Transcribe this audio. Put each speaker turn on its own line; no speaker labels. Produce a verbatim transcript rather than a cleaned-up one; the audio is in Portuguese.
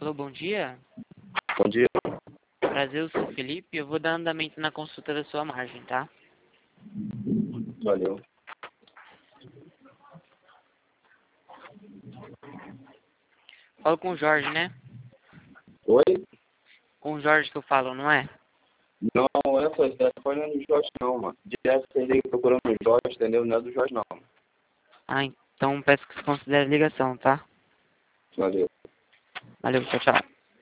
Alô, bom dia.
Bom dia.
Prazer, eu sou o Felipe. Eu vou dar andamento na consulta da sua margem, tá?
Valeu.
Falo com o Jorge, né?
Oi?
Com o Jorge que eu falo, não é?
Não, essa esse telefone não é do Jorge não, mano. Direto você liga procurando o Jorge, entendeu? Não é do Jorge não.
Ah, então peço que você considere a ligação, tá?
Valeu.
Valeu, tchau, tchau.